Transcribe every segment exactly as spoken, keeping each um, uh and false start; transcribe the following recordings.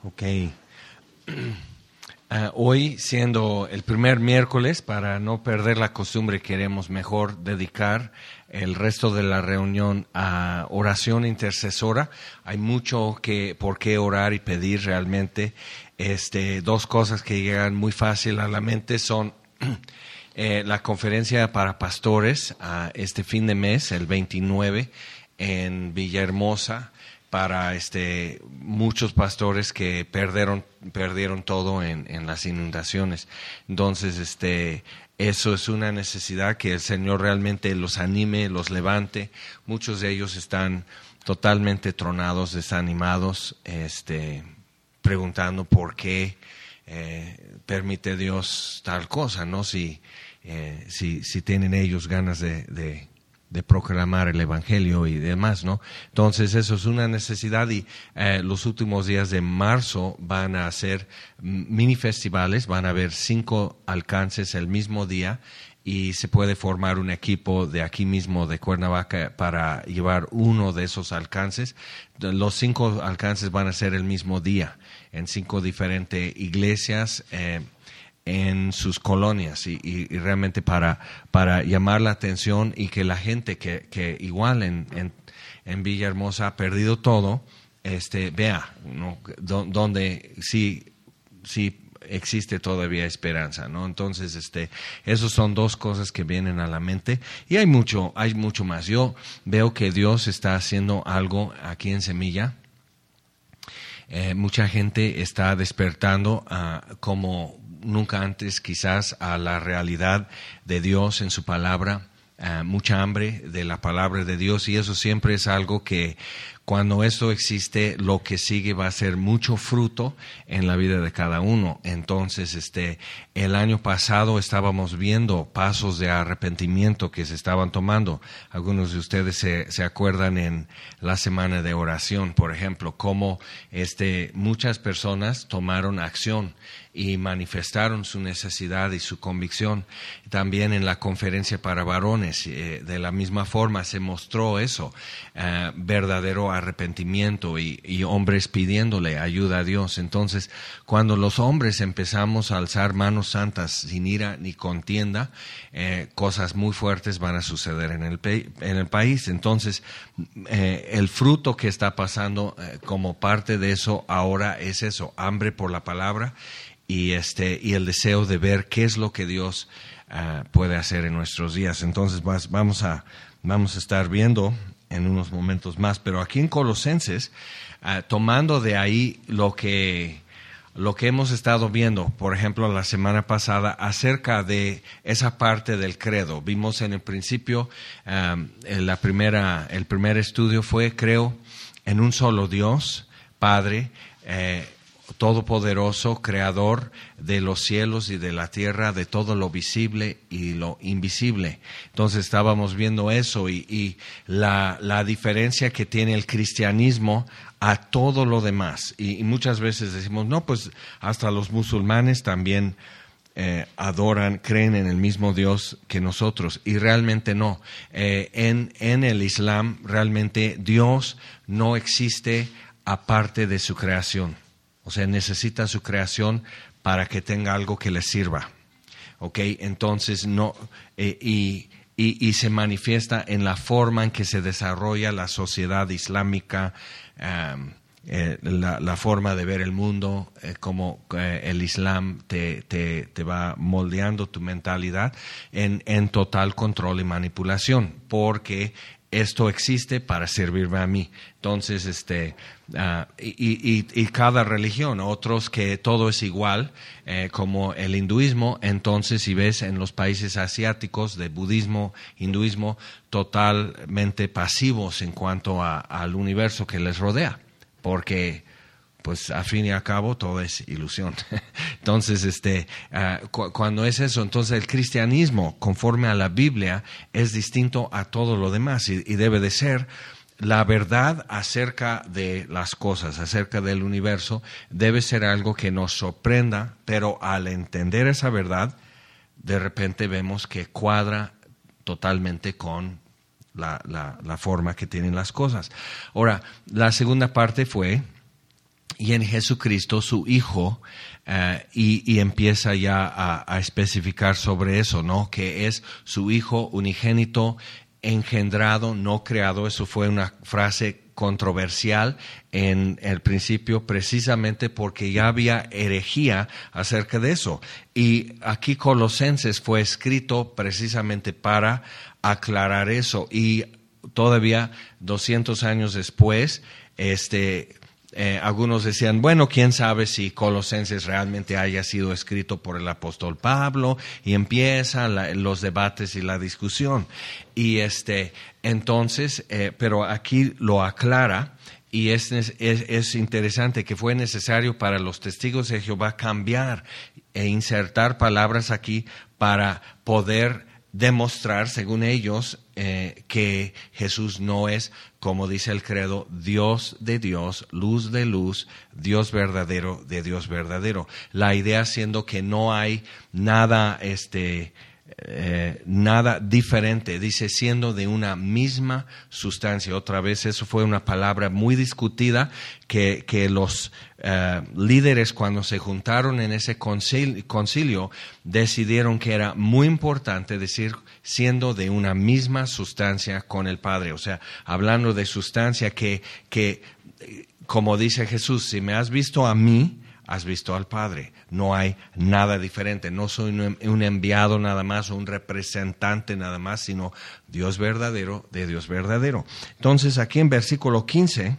Ok. Uh, hoy, siendo el primer miércoles, para no perder la costumbre, queremos mejor dedicar el resto de la reunión a oración intercesora. Hay mucho que por qué orar y pedir realmente. Este, dos cosas que llegan muy fácil a la mente son eh, la conferencia para pastores uh, este fin de mes, el veintinueve, en Villahermosa, para este muchos pastores que perdieron perdieron todo en, en las inundaciones. Entonces, este eso es una necesidad, que el Señor realmente los anime, los levante. Muchos de ellos están totalmente tronados, desanimados, este preguntando por qué eh, permite Dios tal cosa, ¿no? Si eh, si si tienen ellos ganas de, de de proclamar el evangelio y demás, ¿no? Entonces eso es una necesidad, y eh, los últimos días de marzo van a ser mini festivales, van a haber cinco alcances el mismo día, y se puede formar un equipo de aquí mismo de Cuernavaca para llevar uno de esos alcances. Los cinco alcances van a ser el mismo día en cinco diferentes iglesias eh, en sus colonias, y, y, y realmente para para llamar la atención, y que la gente que, que igual en, en, en Villahermosa ha perdido todo, este vea, ¿no? D- donde sí, sí existe todavía esperanza, ¿no? Entonces, este, esos son dos cosas que vienen a la mente, y hay mucho, hay mucho más. Yo veo que Dios está haciendo algo aquí en Semilla. Eh, mucha gente está despertando uh, como nunca antes, quizás, a la realidad de Dios en su palabra. Uh, mucha hambre de la palabra de Dios, y eso siempre es algo que, cuando esto existe, lo que sigue va a ser mucho fruto en la vida de cada uno. Entonces, este, el año pasado estábamos viendo pasos de arrepentimiento que se estaban tomando. Algunos de ustedes se, se acuerdan en la semana de oración, por ejemplo, cómo este, muchas personas tomaron acción y manifestaron su necesidad y su convicción. También en la conferencia para varones, eh, de la misma forma se mostró eso, eh, verdadero arrepentimiento, y, y hombres pidiéndole ayuda a Dios. Entonces, cuando los hombres empezamos a alzar manos santas sin ira ni contienda, eh, cosas muy fuertes van a suceder en el, pe- en el país. Entonces, eh, el fruto que está pasando eh, como parte de eso ahora es eso, hambre por la palabra, y este y el deseo de ver qué es lo que Dios uh, puede hacer en nuestros días. Entonces vas, vamos a vamos a estar viendo en unos momentos más, pero aquí en Colosenses, uh, tomando de ahí lo que lo que hemos estado viendo, por ejemplo, la semana pasada, acerca de esa parte del credo. Vimos en el principio, um, la primera el primer estudio fue, creo en un solo Dios, Padre, eh, todopoderoso, creador de los cielos y de la tierra, de todo lo visible y lo invisible. Entonces estábamos viendo eso, y, y la, la diferencia que tiene el cristianismo a todo lo demás. Y, y muchas veces decimos, no, pues hasta los musulmanes también eh, adoran, creen en el mismo Dios que nosotros, y realmente no. Eh, en, en el Islam, realmente Dios no existe aparte de su creación. O sea, necesita su creación para que tenga algo que le sirva. ¿Ok? Entonces, no, eh, y, y, y se manifiesta en la forma en que se desarrolla la sociedad islámica, um, eh, la, la forma de ver el mundo, eh, como eh, el Islam te, te, te va moldeando tu mentalidad en, en total control y manipulación, porque esto existe para servirme a mí. Entonces, este, uh, y, y, y cada religión, otros que todo es igual, eh, como el hinduismo. Entonces, si ves en los países asiáticos de budismo, hinduismo, totalmente pasivos en cuanto a, al universo que les rodea, porque pues a fin y a cabo todo es ilusión. Entonces, este, uh, cu- cuando es eso, entonces el cristianismo, conforme a la Biblia, es distinto a todo lo demás, y, y debe de ser. La verdad acerca de las cosas, acerca del universo, debe ser algo que nos sorprenda, pero al entender esa verdad, de repente vemos que cuadra totalmente con la, la, la forma que tienen las cosas. Ahora, la segunda parte fue y en Jesucristo, su Hijo, uh, y, y empieza ya a, a especificar sobre eso, ¿no? Que es su Hijo unigénito, engendrado, no creado. Eso fue una frase controversial en el principio, precisamente porque ya había herejía acerca de eso. Y aquí Colosenses fue escrito precisamente para aclarar eso. Y todavía doscientos años después, este... Eh, algunos decían, bueno, quién sabe si Colosenses realmente haya sido escrito por el apóstol Pablo, y empiezan la, los debates y la discusión. Y este, entonces, eh, pero aquí lo aclara, y es, es, es interesante que fue necesario para los testigos de Jehová cambiar e insertar palabras aquí para poder demostrar, según ellos, eh, que Jesús no es, como dice el credo, Dios de Dios, luz de luz, Dios verdadero de Dios verdadero. La idea siendo que no hay nada, este, eh, nada diferente, dice, siendo de una misma sustancia. Otra vez, eso fue una palabra muy discutida, que, que los uh, líderes, cuando se juntaron en ese concilio, concilio, decidieron que era muy importante decir siendo de una misma sustancia con el Padre. O sea, hablando de sustancia que, que, como dice Jesús, si me has visto a mí, has visto al Padre. No hay nada diferente. No soy un enviado nada más, o un representante nada más, sino Dios verdadero de Dios verdadero. Entonces, aquí en versículo quince,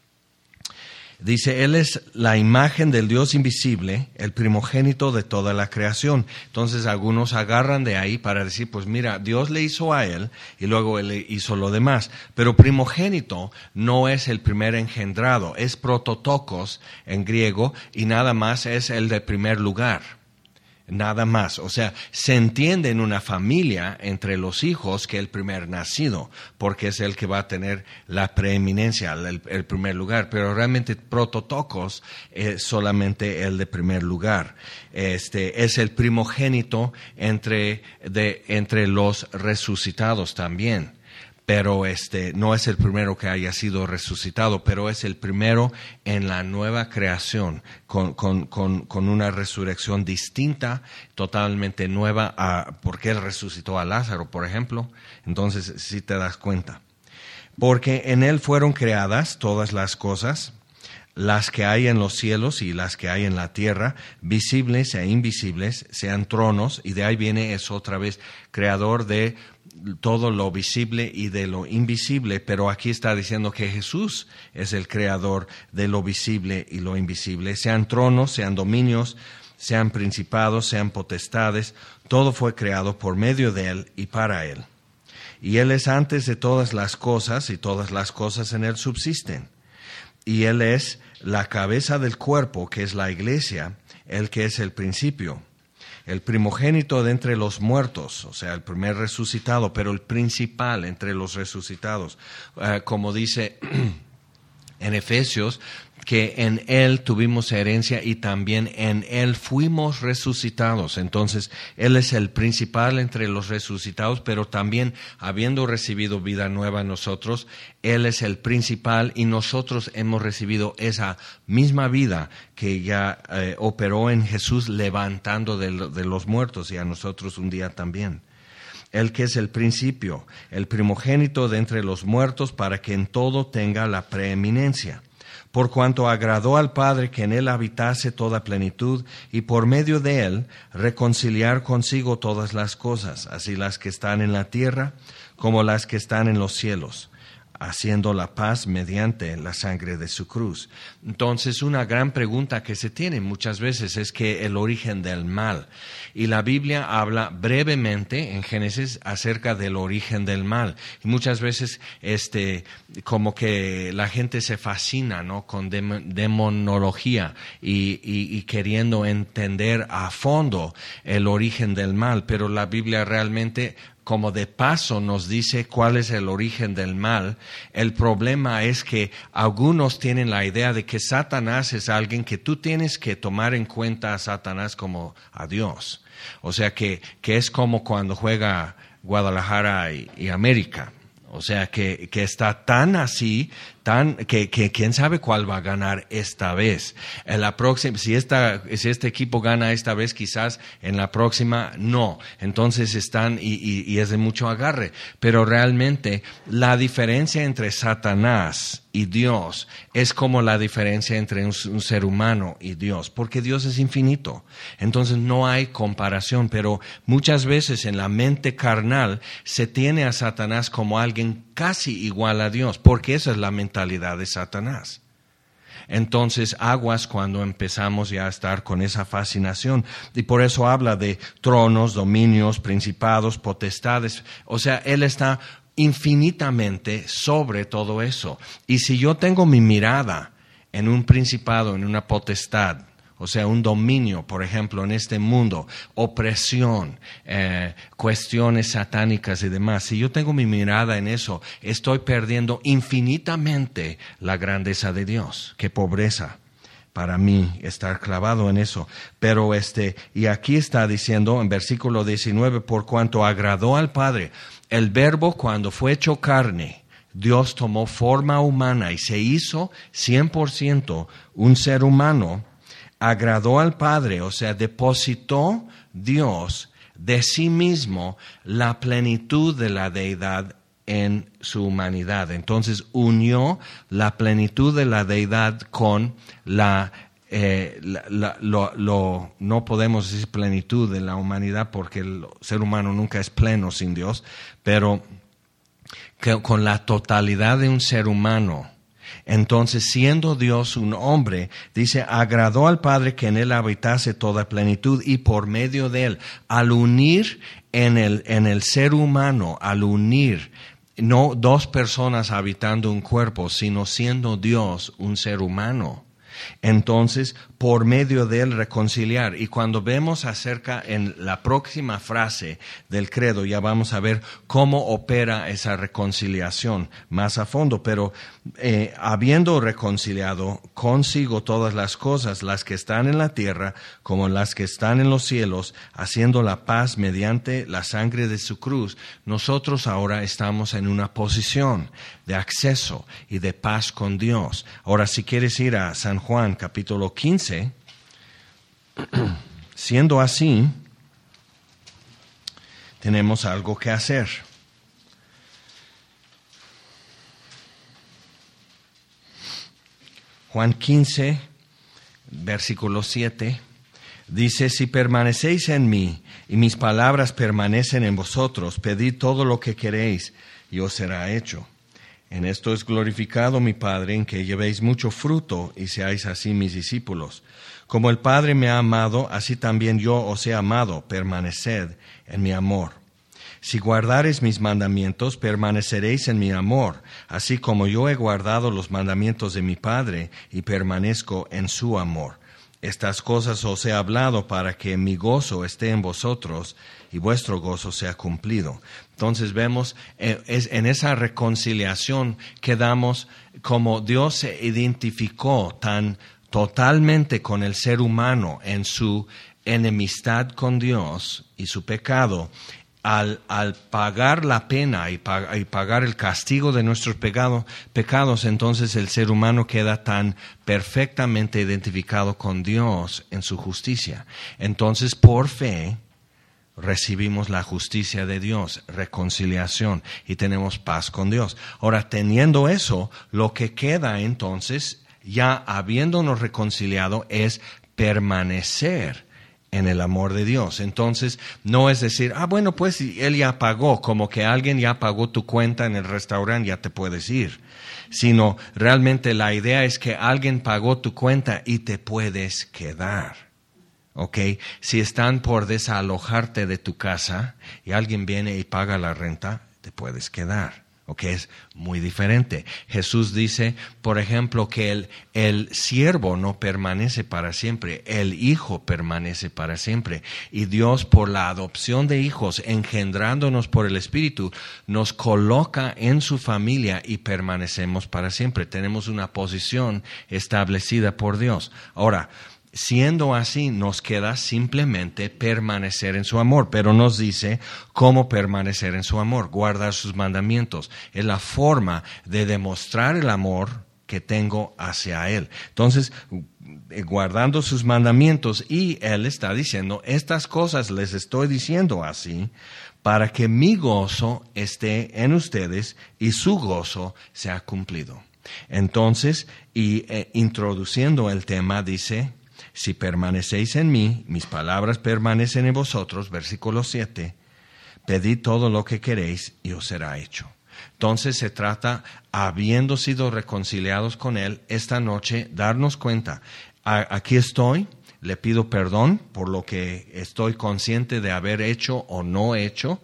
dice, Él es la imagen del Dios invisible, el primogénito de toda la creación. Entonces algunos agarran de ahí para decir, pues mira, Dios le hizo a Él y luego Él le hizo lo demás. Pero primogénito no es el primer engendrado, es prototokos en griego, y nada más es el de primer lugar. Nada más. O sea, se entiende en una familia entre los hijos que el primer nacido, porque es el que va a tener la preeminencia, el, el primer lugar. Pero realmente prototokos es solamente el de primer lugar. Este es el primogénito entre, de, entre los resucitados también. Pero este no es el primero que haya sido resucitado, pero es el primero en la nueva creación, con, con, con, con una resurrección distinta, totalmente nueva, a, porque Él resucitó a Lázaro, por ejemplo. Entonces, sí te das cuenta. Porque en Él fueron creadas todas las cosas, las que hay en los cielos y las que hay en la tierra, visibles e invisibles, sean tronos, y de ahí viene eso otra vez, creador de todo lo visible y de lo invisible, pero aquí está diciendo que Jesús es el creador de lo visible y lo invisible, sean tronos, sean dominios, sean principados, sean potestades, todo fue creado por medio de Él y para Él. Y Él es antes de todas las cosas, y todas las cosas en Él subsisten. Y Él es la cabeza del cuerpo, que es la iglesia, el que es el principio, el primogénito de entre los muertos, o sea, el primer resucitado, pero el principal entre los resucitados. Uh, como dice en Efesios, que en Él tuvimos herencia y también en Él fuimos resucitados. Entonces, Él es el principal entre los resucitados, pero también habiendo recibido vida nueva nosotros, Él es el principal, y nosotros hemos recibido esa misma vida que ya eh, operó en Jesús, levantando de, de los muertos, y a nosotros un día también. Él que es el principio, el primogénito de entre los muertos, para que en todo tenga la preeminencia. Por cuanto agradó al Padre que en Él habitase toda plenitud, y por medio de Él reconciliar consigo todas las cosas, así las que están en la tierra como las que están en los cielos, haciendo la paz mediante la sangre de su cruz. Entonces, una gran pregunta que se tiene muchas veces es que el origen del mal. Y la Biblia habla brevemente en Génesis acerca del origen del mal. Y muchas veces, este, como que la gente se fascina, ¿no?, con dem- demonología y, y, y queriendo entender a fondo el origen del mal. Pero la Biblia realmente, como de paso, nos dice cuál es el origen del mal. El problema es que algunos tienen la idea de que Satanás es alguien que tú tienes que tomar en cuenta a Satanás como a Dios. O sea, que, que es como cuando juega Guadalajara y, y América. O sea, que, que está tan así, tan que, que quién sabe cuál va a ganar esta vez. En la próxima, si esta, si este equipo gana esta vez, quizás en la próxima no. Entonces están y, y, y es de mucho agarre. Pero realmente la diferencia entre Satanás y Dios es como la diferencia entre un, un ser humano y Dios, porque Dios es infinito. Entonces no hay comparación, pero muchas veces en la mente carnal se tiene a Satanás como alguien casi igual a Dios, porque esa es la mentalidad de Satanás. Entonces, aguas cuando empezamos ya a estar con esa fascinación. Y por eso habla de tronos, dominios, principados, potestades. O sea, Él está infinitamente sobre todo eso. Y si yo tengo mi mirada en un principado, en una potestad, o sea, un dominio, por ejemplo, en este mundo, opresión, eh, cuestiones satánicas y demás. Si yo tengo mi mirada en eso, estoy perdiendo infinitamente la grandeza de Dios. Qué pobreza para mí estar clavado en eso. Pero este, y aquí está diciendo en versículo diecinueve, por cuanto agradó al Padre, el Verbo cuando fue hecho carne, Dios tomó forma humana y se hizo cien por ciento un ser humano. Agradó al Padre, o sea, depositó Dios de sí mismo la plenitud de la deidad en su humanidad. Entonces unió la plenitud de la deidad con la, eh, la, la lo, lo, no podemos decir plenitud de la humanidad porque el ser humano nunca es pleno sin Dios, pero que con la totalidad de un ser humano. Entonces, siendo Dios un hombre, dice, agradó al Padre que en él habitase toda plenitud y por medio de él, al unir en el, en el ser humano, al unir, no dos personas habitando un cuerpo, sino siendo Dios un ser humano. Entonces, por medio de él reconciliar. Y cuando vemos acerca en la próxima frase del credo, ya vamos a ver cómo opera esa reconciliación más a fondo. Pero eh, habiendo reconciliado consigo todas las cosas, las que están en la tierra como las que están en los cielos, haciendo la paz mediante la sangre de su cruz, nosotros ahora estamos en una posición de acceso y de paz con Dios. Ahora, si quieres ir a San Juan, capítulo quince, siendo así, tenemos algo que hacer. Juan quince, versículo siete, dice, si permanecéis en mí y mis palabras permanecen en vosotros, pedid todo lo que queréis y os será hecho. En esto es glorificado mi Padre, en que llevéis mucho fruto y seáis así mis discípulos. Como el Padre me ha amado, así también yo os he amado, permaneced en mi amor. Si guardareis mis mandamientos, permaneceréis en mi amor, así como yo he guardado los mandamientos de mi Padre y permanezco en su amor. Estas cosas os he hablado para que mi gozo esté en vosotros y vuestro gozo sea cumplido. Entonces vemos eh, es en esa reconciliación quedamos como Dios se identificó tan totalmente con el ser humano en su enemistad con Dios y su pecado. Al, al pagar la pena y, pag- y pagar el castigo de nuestros pecado, pecados, entonces el ser humano queda tan perfectamente identificado con Dios en su justicia. Entonces, por fe, recibimos la justicia de Dios, reconciliación, y tenemos paz con Dios. Ahora, teniendo eso, lo que queda entonces, ya habiéndonos reconciliado, es permanecer en el amor de Dios. Entonces, no es decir, ah, bueno, pues Él ya pagó, como que alguien ya pagó tu cuenta en el restaurante, ya te puedes ir. Sino, realmente la idea es que alguien pagó tu cuenta y te puedes quedar. ¿Ok? Si están por desalojarte de tu casa y alguien viene y paga la renta, te puedes quedar. ¿Ok? Es muy diferente. Jesús dice, por ejemplo, que el, el siervo no permanece para siempre, el hijo permanece para siempre. Y Dios, por la adopción de hijos, engendrándonos por el Espíritu, nos coloca en su familia y permanecemos para siempre. Tenemos una posición establecida por Dios. Ahora, siendo así, nos queda simplemente permanecer en su amor, pero nos dice cómo permanecer en su amor, guardar sus mandamientos. Es la forma de demostrar el amor que tengo hacia Él. Entonces, guardando sus mandamientos, y Él está diciendo, estas cosas les estoy diciendo así, para que mi gozo esté en ustedes y su gozo sea cumplido. Entonces, y eh, introduciendo el tema, dice, si permanecéis en mí, mis palabras permanecen en vosotros, versículo siete, pedid todo lo que queréis y os será hecho. Entonces se trata, habiendo sido reconciliados con Él, esta noche darnos cuenta, aquí estoy, le pido perdón por lo que estoy consciente de haber hecho o no hecho,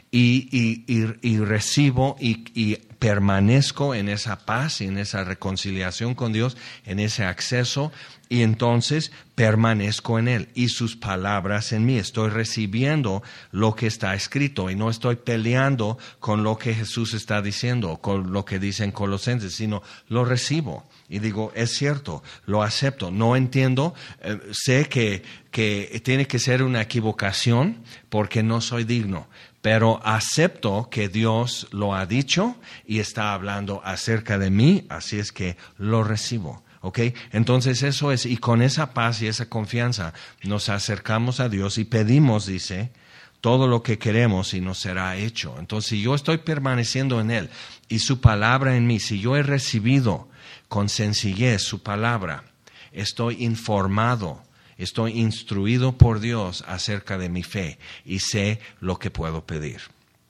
y, y, y, y recibo y, y permanezco en esa paz y en esa reconciliación con Dios, en ese acceso, y entonces permanezco en Él y sus palabras en mí. Estoy recibiendo lo que está escrito y no estoy peleando con lo que Jesús está diciendo, con lo que dice en Colosenses, sino lo recibo y digo, es cierto, lo acepto. No entiendo, eh, sé que, que tiene que ser una equivocación porque no soy digno, pero acepto que Dios lo ha dicho y está hablando acerca de mí, así es que lo recibo. ¿Ok? Entonces eso es, y con esa paz y esa confianza nos acercamos a Dios y pedimos, dice, todo lo que queremos y nos será hecho. Entonces, si yo estoy permaneciendo en Él y su palabra en mí, si yo he recibido con sencillez su palabra, estoy informado, estoy instruido por Dios acerca de mi fe y sé lo que puedo pedir.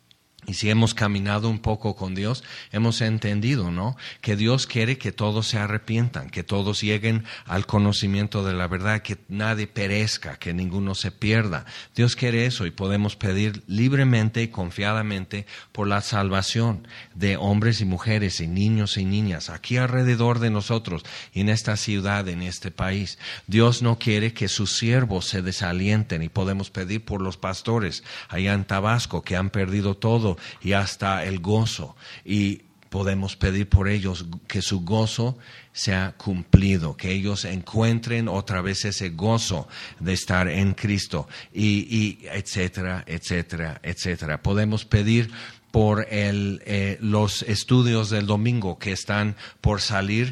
Y si hemos caminado un poco con Dios, hemos entendido, ¿no?, que Dios quiere que todos se arrepientan, que todos lleguen al conocimiento de la verdad, que nadie perezca, que ninguno se pierda. Dios quiere eso y podemos pedir libremente y confiadamente por la salvación de hombres y mujeres y niños y niñas aquí alrededor de nosotros y en esta ciudad, en este país. Dios no quiere que sus siervos se desalienten y podemos pedir por los pastores allá en Tabasco que han perdido todo y hasta el gozo, y podemos pedir por ellos que su gozo sea cumplido, que ellos encuentren otra vez ese gozo de estar en Cristo, y, y etcétera, etcétera, etcétera. Podemos pedir por el, eh, los estudios del domingo que están por salir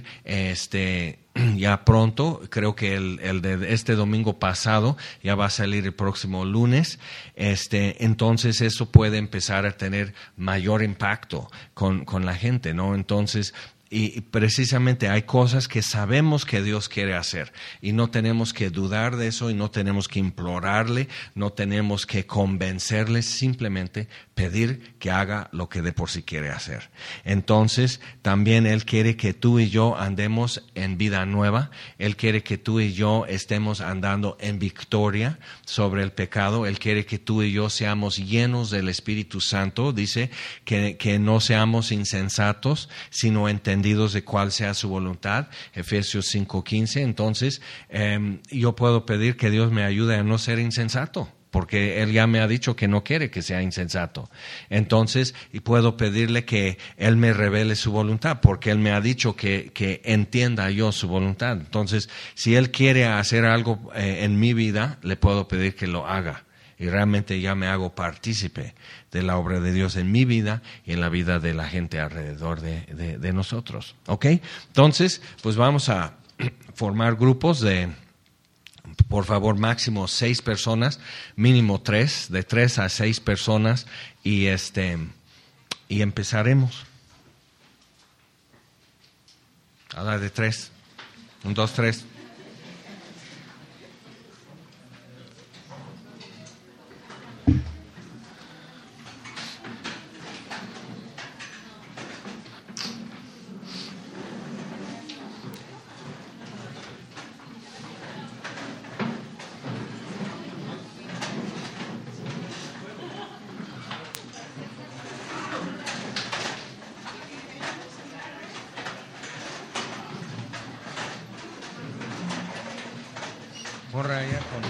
este ya pronto. Creo que el, el de este domingo pasado ya va a salir el próximo lunes. Este, entonces eso puede empezar a tener mayor impacto con, con la gente, ¿no? Entonces, y precisamente hay cosas que sabemos que Dios quiere hacer y no tenemos que dudar de eso y no tenemos que implorarle, no tenemos que convencerle, simplemente pedir que haga lo que de por sí quiere hacer. Entonces, también Él quiere que tú y yo andemos en vida nueva. Él quiere que tú y yo estemos andando en victoria sobre el pecado. Él quiere que tú y yo seamos llenos del Espíritu Santo. Dice que, que no seamos insensatos, sino entendidos de cuál sea su voluntad. Efesios cinco quince. Entonces, eh, yo puedo pedir que Dios me ayude a no ser insensato, porque Él ya me ha dicho que no quiere que sea insensato. Entonces, y puedo pedirle que Él me revele su voluntad, porque Él me ha dicho que, que entienda yo su voluntad. Entonces, si Él quiere hacer algo eh, en mi vida, le puedo pedir que lo haga. Y realmente ya me hago partícipe de la obra de Dios en mi vida y en la vida de la gente alrededor de, de, de nosotros. ¿Ok? Entonces, pues vamos a formar grupos de, por favor, máximo seis personas, mínimo tres, de tres a seis personas, y este y empezaremos. A la de tres. Un, dos, tres. Borra ya con...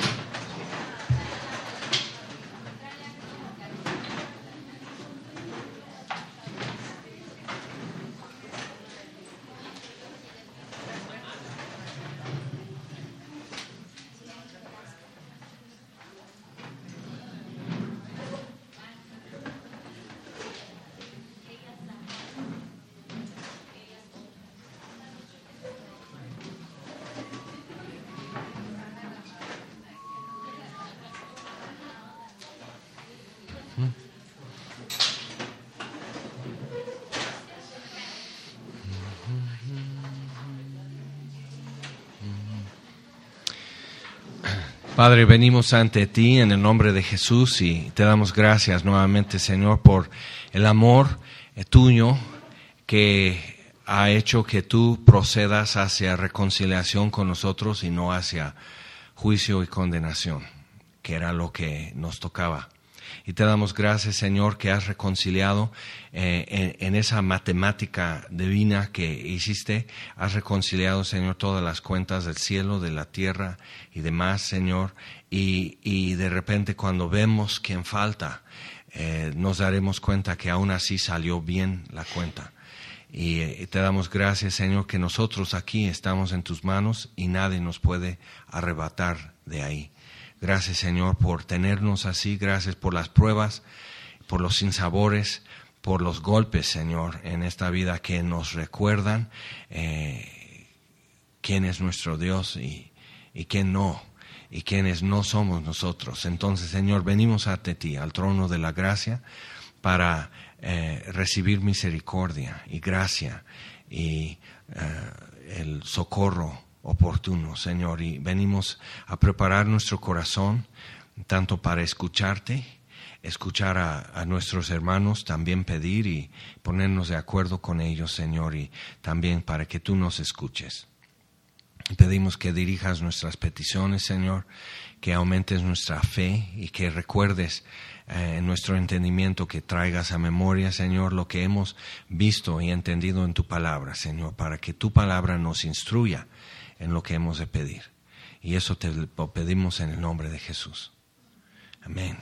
Padre, venimos ante ti en el nombre de Jesús y te damos gracias nuevamente, Señor, por el amor tuyo que ha hecho que tú procedas hacia reconciliación con nosotros y no hacia juicio y condenación, que era lo que nos tocaba. Y te damos gracias, Señor, que has reconciliado eh, en, en esa matemática divina que hiciste. Has reconciliado, Señor, todas las cuentas del cielo, de la tierra y demás, Señor. Y, y de repente cuando vemos quién falta, eh, nos daremos cuenta que aún así salió bien la cuenta. Y, y te damos gracias, Señor, que nosotros aquí estamos en tus manos y nadie nos puede arrebatar de ahí. Gracias, Señor, por tenernos así. Gracias por las pruebas, por los sinsabores, por los golpes, Señor, en esta vida que nos recuerdan eh, quién es nuestro Dios y, y quién no, y quiénes no somos nosotros. Entonces, Señor, venimos ante ti, al trono de la gracia, para eh, recibir misericordia y gracia y eh, el socorro oportuno, Señor, y venimos a preparar nuestro corazón tanto para escucharte, escuchar a, a nuestros hermanos, también pedir y ponernos de acuerdo con ellos, Señor, y también para que tú nos escuches. Pedimos que dirijas nuestras peticiones, Señor, que aumentes nuestra fe y que recuerdes eh, nuestro entendimiento, que traigas a memoria, Señor, lo que hemos visto y entendido en tu palabra, Señor, para que tu palabra nos instruya en lo que hemos de pedir. Y eso te lo pedimos en el nombre de Jesús. Amén.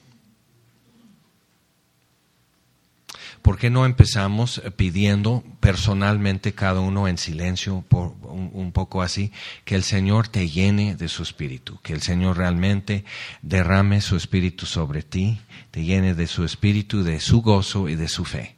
¿Por qué no empezamos pidiendo personalmente cada uno en silencio, por un, un poco así, que el Señor te llene de su Espíritu, que el Señor realmente derrame su Espíritu sobre ti, te llene de su Espíritu, de su gozo y de su fe?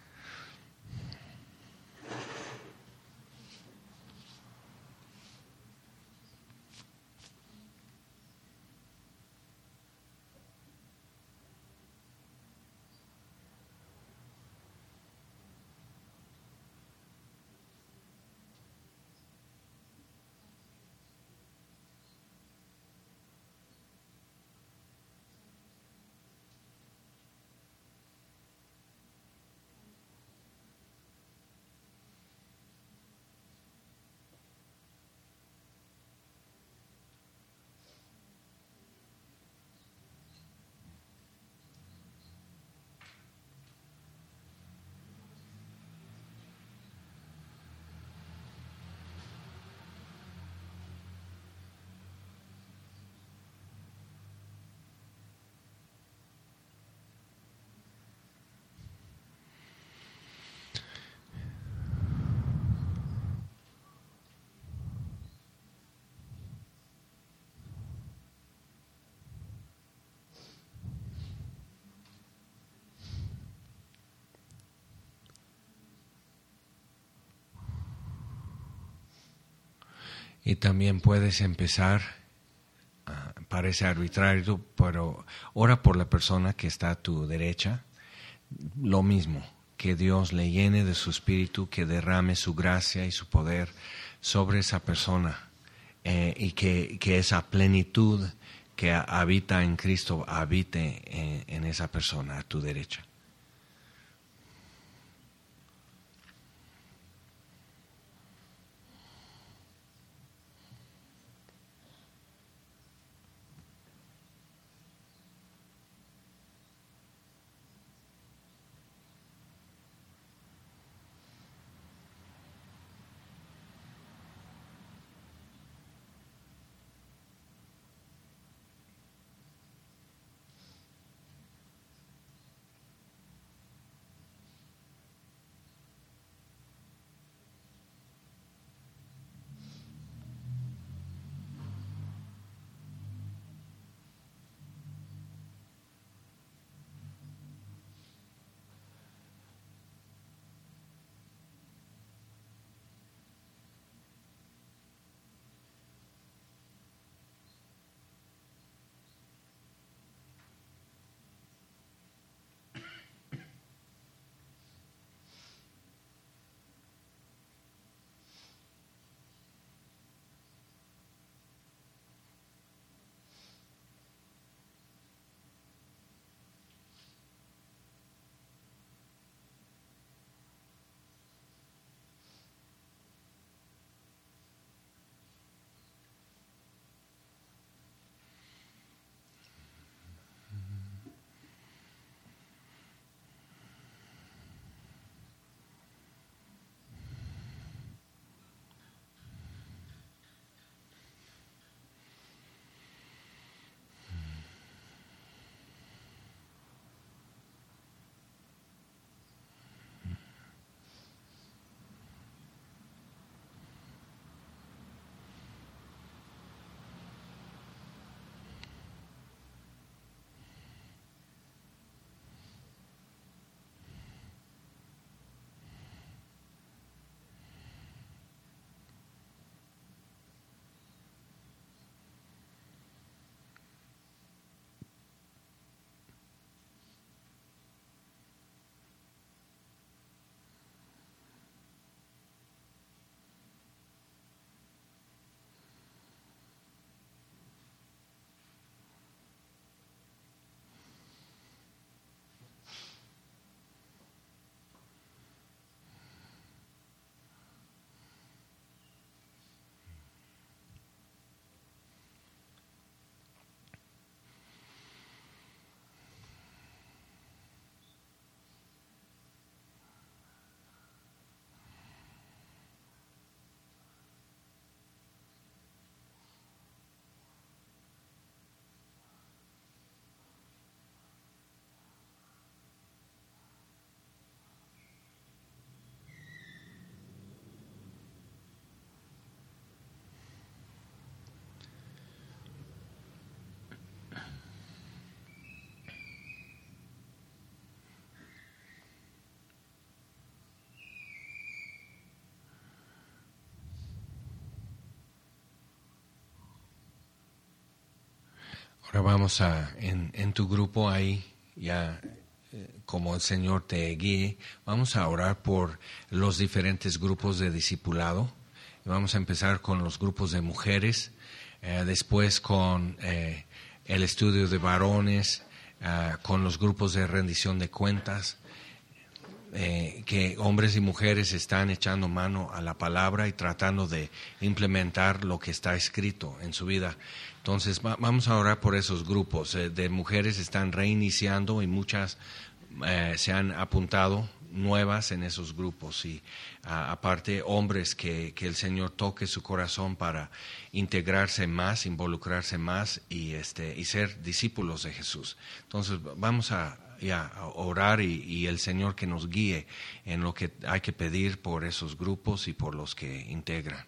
Y también puedes empezar, uh, parece arbitrario, pero ora por la persona que está a tu derecha. Lo mismo, que Dios le llene de su espíritu, que derrame su gracia y su poder sobre esa persona eh, y que, que esa plenitud que habita en Cristo habite en, en esa persona a tu derecha. Ahora vamos a, en, en tu grupo ahí, ya eh, como el Señor te guíe, vamos a orar por los diferentes grupos de discipulado. Vamos a empezar con los grupos de mujeres, eh, después con eh, el estudio de varones, eh, con los grupos de rendición de cuentas, eh, que hombres y mujeres están echando mano a la palabra y tratando de implementar lo que está escrito en su vida. Entonces va, vamos a orar por esos grupos. Eh, de mujeres están reiniciando y muchas eh, se han apuntado nuevas en esos grupos y a, aparte hombres que, que el Señor toque su corazón para integrarse más, involucrarse más y este y ser discípulos de Jesús. Entonces vamos a, ya, a orar y, y el Señor que nos guíe en lo que hay que pedir por esos grupos y por los que integran.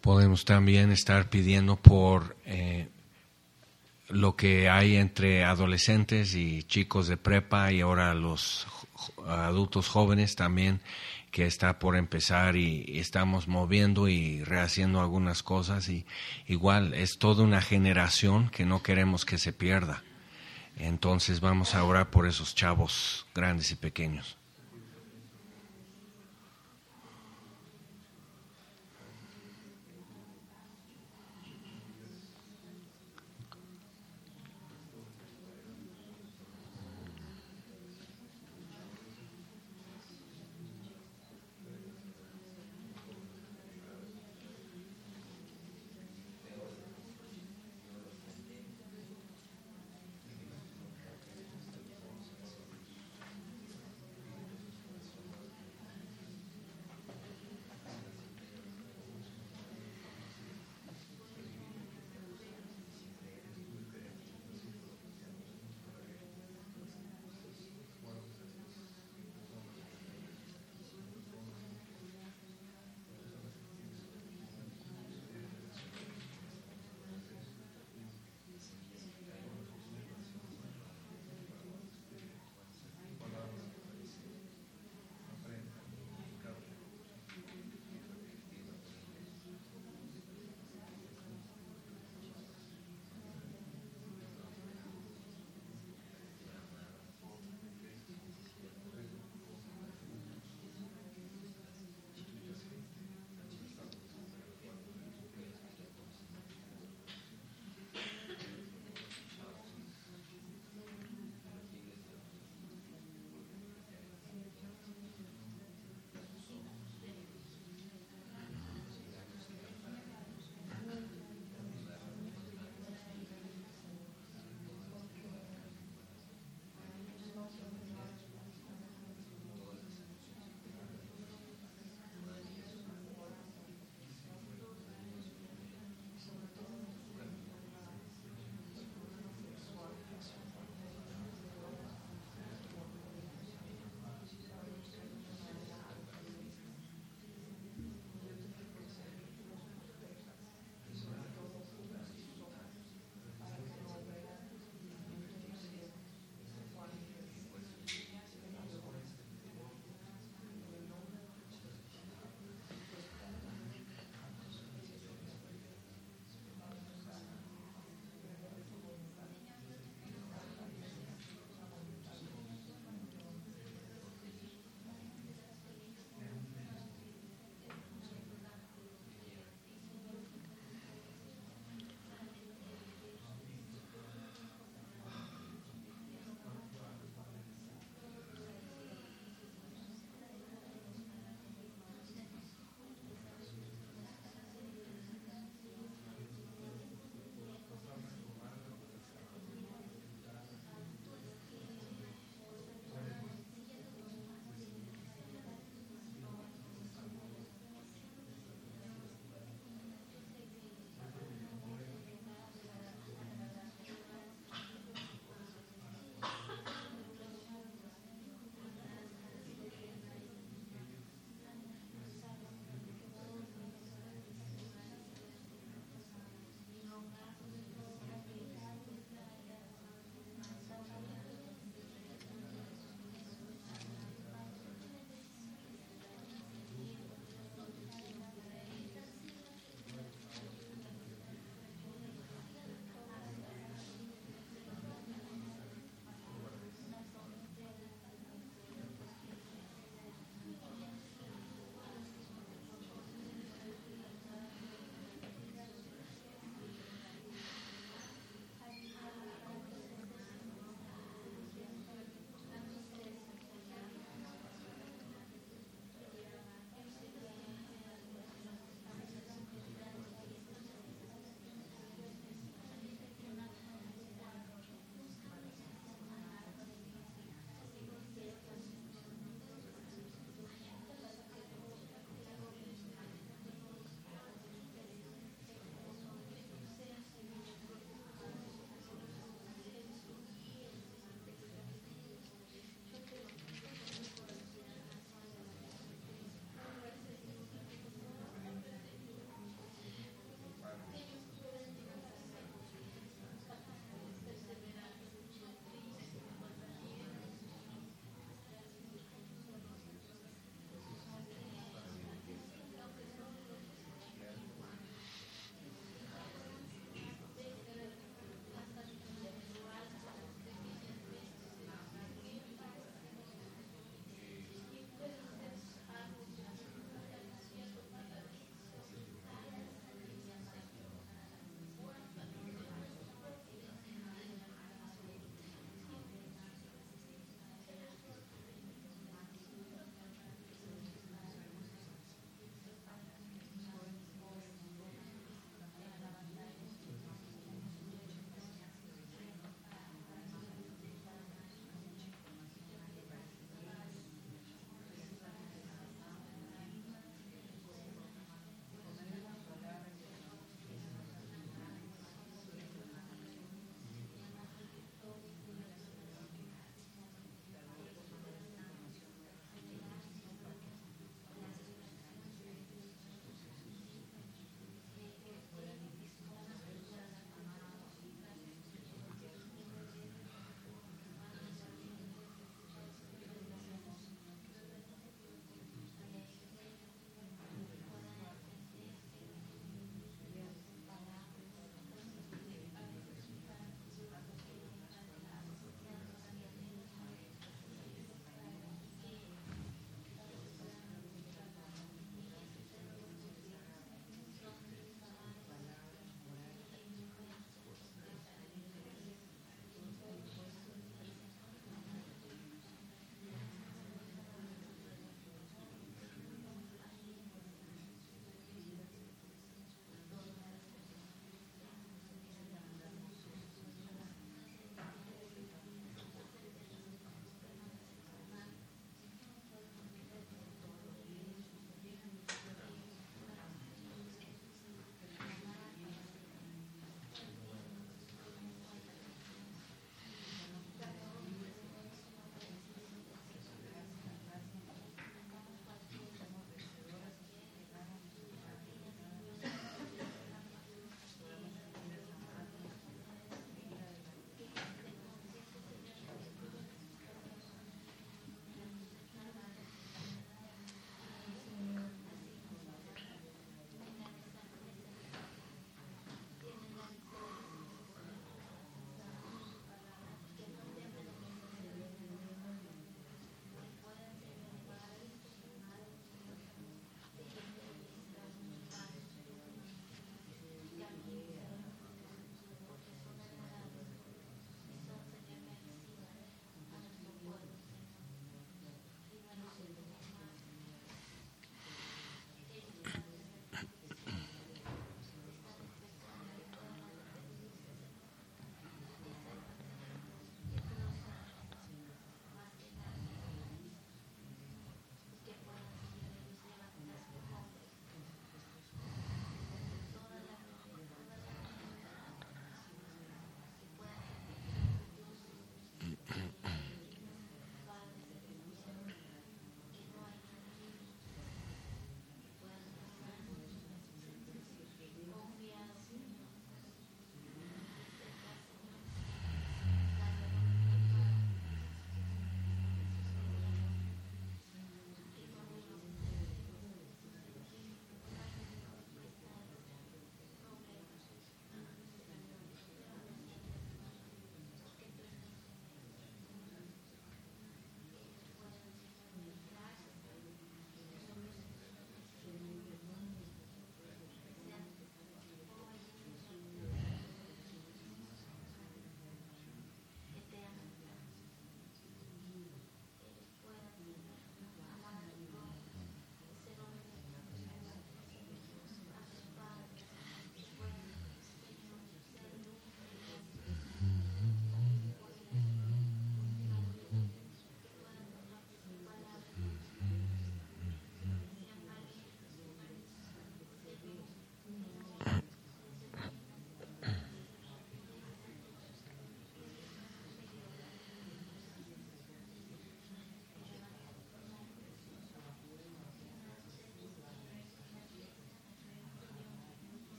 Podemos también estar pidiendo por eh, lo que hay entre adolescentes y chicos de prepa y ahora los adultos jóvenes también, que está por empezar y, y estamos moviendo y rehaciendo algunas cosas, y igual es toda una generación que no queremos que se pierda. Entonces vamos a orar por esos chavos grandes y pequeños.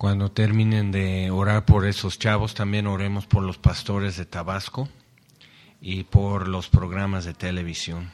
Cuando terminen de orar por esos chavos, también oremos por los pastores de Tabasco y por los programas de televisión.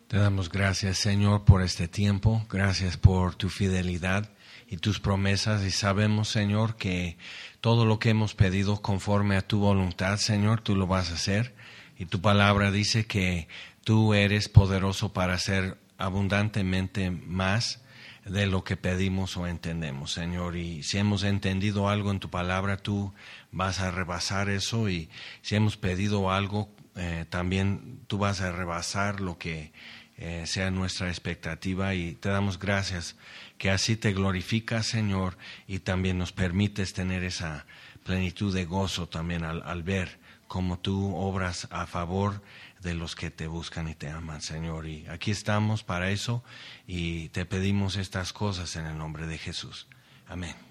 Te damos gracias, Señor, por este tiempo. Gracias por tu fidelidad y tus promesas. Y sabemos, Señor, que todo lo que hemos pedido conforme a tu voluntad, Señor, tú lo vas a hacer. Y tu palabra dice que tú eres poderoso para hacer abundantemente más de lo que pedimos o entendemos, Señor. Y si hemos entendido algo en tu palabra, tú vas a rebasar eso. Y si hemos pedido algo, eh, también tú vas a rebasar lo que eh, sea nuestra expectativa. Y te damos gracias que así te glorificas, Señor, y también nos permites tener esa plenitud de gozo también al, al ver cómo tú obras a favor de los que te buscan y te aman, Señor. Y aquí estamos para eso y te pedimos estas cosas en el nombre de Jesús. Amén.